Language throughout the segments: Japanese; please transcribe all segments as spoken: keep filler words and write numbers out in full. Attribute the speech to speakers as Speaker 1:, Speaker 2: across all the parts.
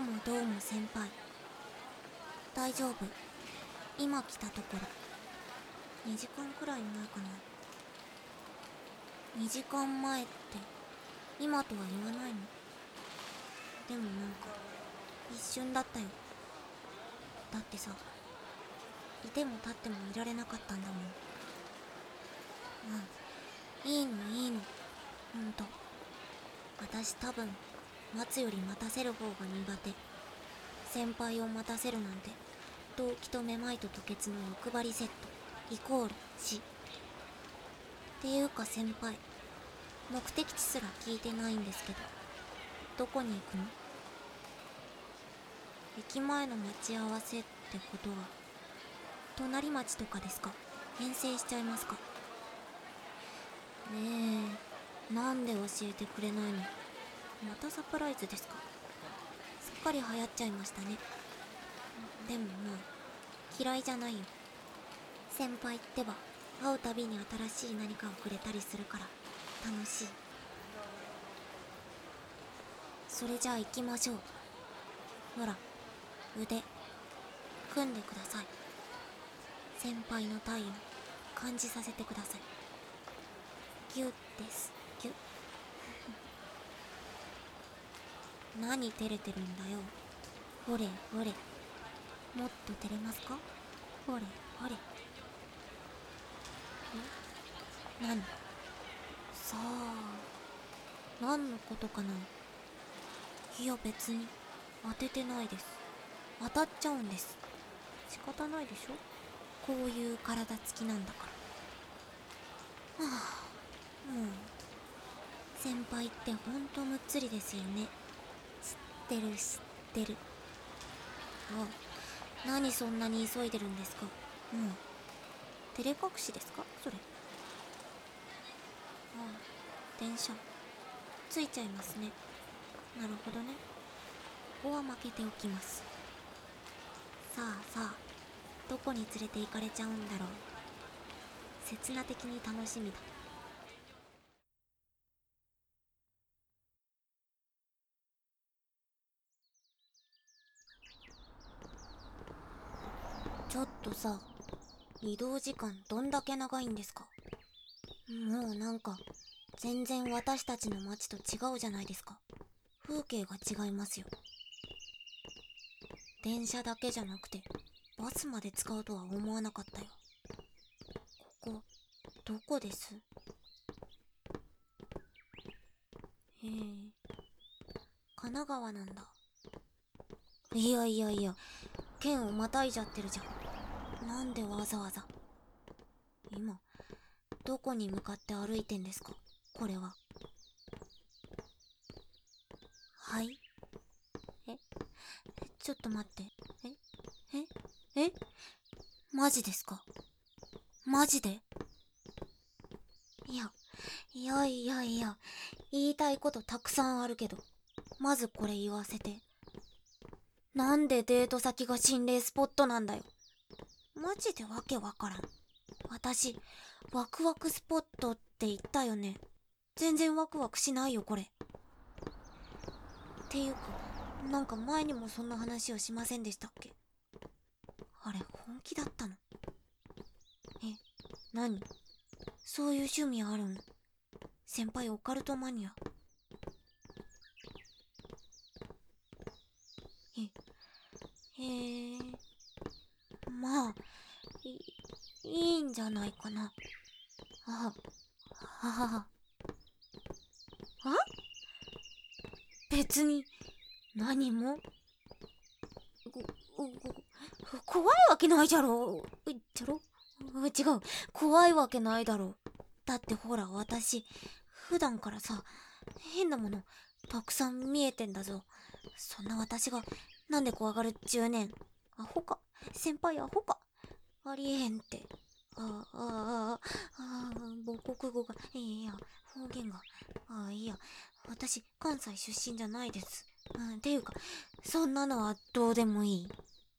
Speaker 1: もどうも先輩。大丈夫。今来たところ。にじかんくらい前かな。にじかんまえって今とは言わないの？でもなんか一瞬だったよ。だってさ、いても立ってもいられなかったんだもん。うん、いいのいいの。ほんと私多分待つより待たせる方が苦手。先輩を待たせるなんて動機とめまいと吐血の欲張りセットイコール死。っていうか先輩、目的地すら聞いてないんですけど、どこに行くの？駅前の待ち合わせってことは隣町とかですか？遠征しちゃいますか？ねえ、なんで教えてくれないの？またサプライズですか？すっかり流行っちゃいましたね。でもまあ嫌いじゃないよ。先輩ってば会うたびに新しい何かをくれたりするから楽しい。それじゃあ行きましょう。ほら、腕組んでください。先輩の体温感じさせてください。ギュッですギュッ何照れてるんだよ。ほれほれ、もっと照れますか？ほれほれ。ん？何？さあ、何のことかな。いや別に当ててないです。当たっちゃうんです。仕方ないでしょ、こういう体つきなんだから。はあ、もう先輩ってほんとむっつりですよね。知ってる知ってる。あ、何そんなに急いでるんですか？もう照れ隠しですかそれ？ああ、電車ついちゃいますね。なるほどね。ここは負けておきます。さあさあ、どこに連れて行かれちゃうんだろう。刹那的に楽しみだ。ちょっとさ、移動時間どんだけ長いんですか？もうなんか全然私たちの街と違うじゃないですか。風景が違いますよ。電車だけじゃなくてバスまで使うとは思わなかったよ。ここどこです？へえ、神奈川なんだ。いやいやいや、県をまたいじゃってるじゃん。なんでわざわざ。今どこに向かって歩いてんですかこれは。はい？え、ちょっと待って。えええマジですか？マジで？いやいやいやいや、言いたいことたくさんあるけど、まずこれ言わせて。なんでデート先が心霊スポットなんだよ。マジでわけわからん。私ワクワクスポットって言ったよね。全然ワクワクしないよこれ。っていうか、なんか前にもそんな話をしませんでしたっけ？あれ本気だったの？え、何？そういう趣味あるん？先輩オカルトマニア？え、へえ、まあい、いいんじゃないかな。あ、ははは。あ、別に何もごご怖いわけないじゃろ。じゃろ？違う、怖いわけないだろう。だってほら私普段からさ、変なものたくさん見えてんだぞ。そんな私がなんで怖がるっちゅうねん。アホか、先輩アホか。ありえへんって。ああああああ、母国語がいや方言が、ああいや私関西出身じゃないです。うん、ていうかそんなのはどうでもいい。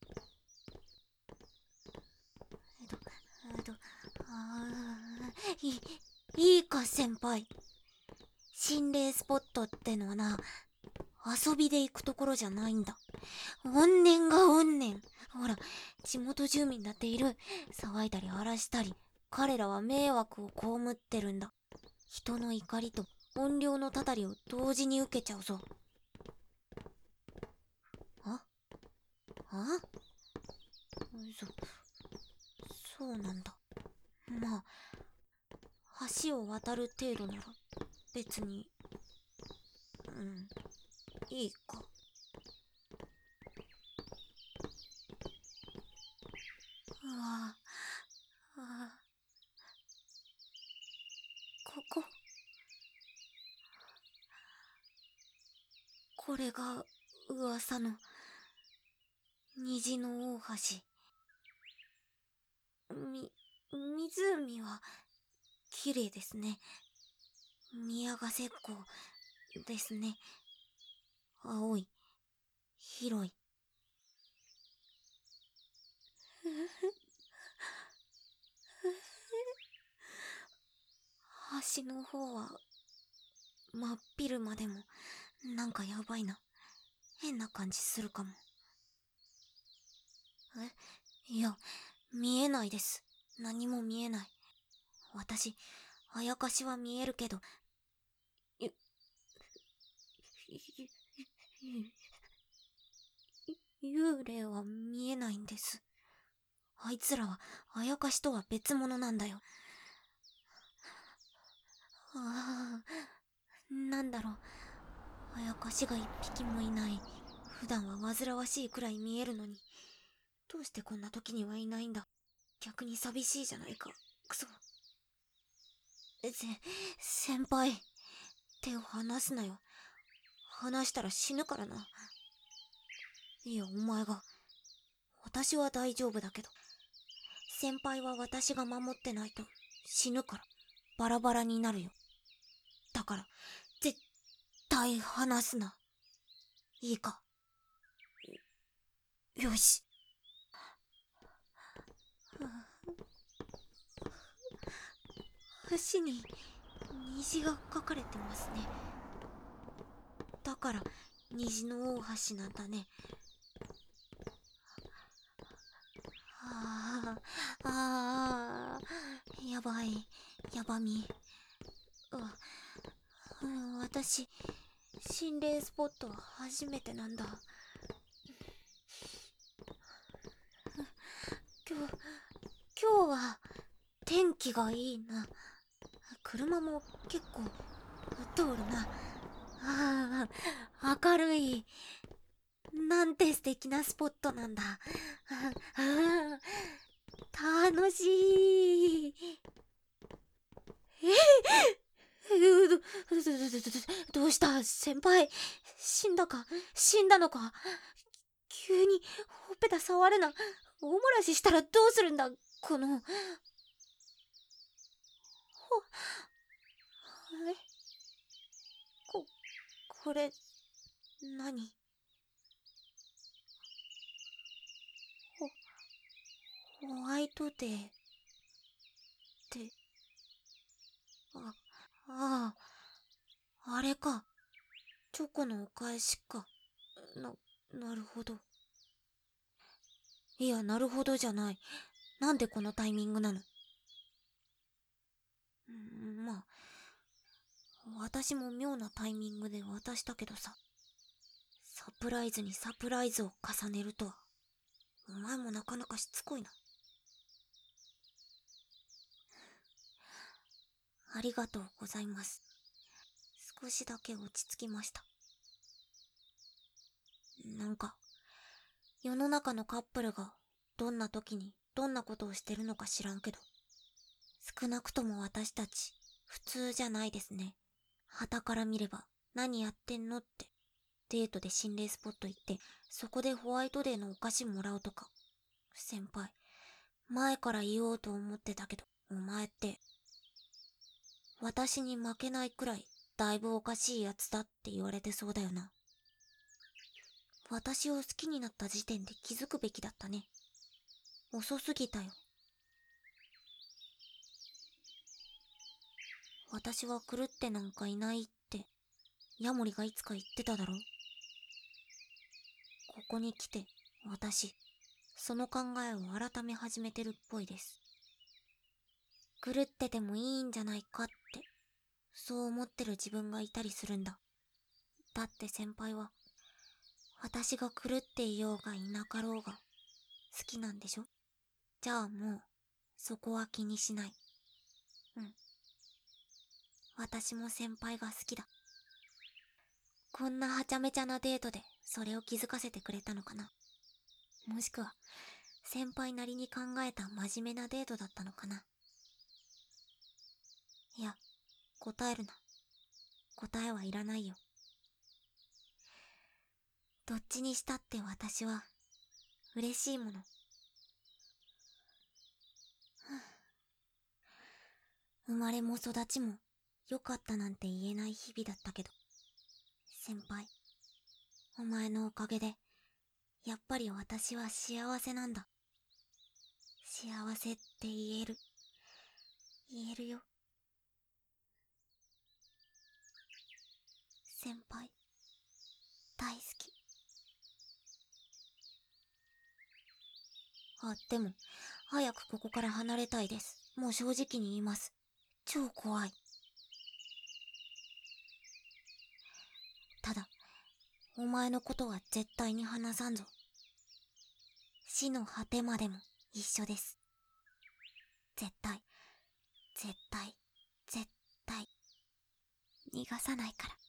Speaker 1: えっとえっとああ、いいいか先輩、心霊スポットってのはな、 遊びで行くところじゃないんだ。怨念が怨念。ほら、地元住民だっている。騒いだり荒らしたり、彼らは迷惑を被ってるんだ。人の怒りと怨霊のたたりを同時に受けちゃうぞ。ああそ、そうなんだ。まあ、橋を渡る程度なら別に、うん、いいか。うわあ、あここ、これが噂の虹の大橋。み、湖は綺麗ですね。宮ヶ瀬湖ですね。青い、広い。橋の方は真っ昼間でもなんかやばいな。変な感じするかも。えいや、見えないです。何も見えない。私、あやかしは見えるけど、ゆ、ゆ、幽霊は見えないんです。あいつらはあやかしとは別物なんだよ。ああ、なんだろう。あやかしが一匹もいない。普段は煩わしいくらい見えるのに、どうしてこんな時にはいないんだ。逆に寂しいじゃないか。くそ。せ、先輩、手を離すなよ。離したら死ぬからな。いや、お前が。私は大丈夫だけど。先輩は私が守ってないと死ぬから。バラバラになるよ。だから、絶対離すな。いいか。よし。橋に虹が描かれてますね。だから虹の大橋なんだね。ああ、ああ、やばい、やばみ。う、うん、私、心霊スポットは初めてなんだ。今日、今日は天気がいいな。車も結構通るな。ああ、明るい。なんて素敵なスポットなんだ。ああ、楽しい。えど、ど、ど、どうした先輩、死んだか死んだのか。急にほっぺた触るな。おもらししたらどうするんだこの。ほ、えこ、これ、何？ホ、ホワイトデーって、あ、ああ、あれか。チョコのお返しか。な、なるほど。いや、なるほどじゃない。なんでこのタイミングなの？うん、まあ、私も妙なタイミングで渡したけどさ。サプライズにサプライズを重ねるとは。お前もなかなかしつこいな。ありがとうございます。少しだけ落ち着きました。なんか、世の中のカップルがどんな時にどんなことをしてるのか知らんけど、少なくとも私たち普通じゃないですね。傍から見れば何やってんのって。デートで心霊スポット行ってそこでホワイトデーのお菓子もらうとか。先輩、前から言おうと思ってたけど、お前って私に負けないくらいだいぶおかしいやつだって言われてそうだよな。私を好きになった時点で気づくべきだったね。遅すぎたよ。私は狂ってなんかいないってヤモリがいつか言ってただろ。 こに来て、私、その考えを改め始めてるっぽいです。狂っててもいいんじゃないかって、そう思ってる自分がいたりするんだ。だって先輩は、私が狂っていようがいなかろうが、好きなんでしょ？じゃあもう、そこは気にしない。うん。私も先輩が好きだ。こんなはちゃめちゃなデートで、それを気づかせてくれたのかな。もしくは、先輩なりに考えた真面目なデートだったのかな。いや、答えるな。答えはいらないよ。どっちにしたって私は、嬉しいもの。生まれも育ちも、良かったなんて言えない日々だったけど、先輩、お前のおかげで、やっぱり私は幸せなんだ。幸せって言える。言えるよ。先輩、大好き。あ、でも、早くここから離れたいです。もう正直に言います。超怖い。ただ、お前のことは絶対に話さんぞ。死の果てまでも一緒です。絶対、絶対、絶対、逃がさないから。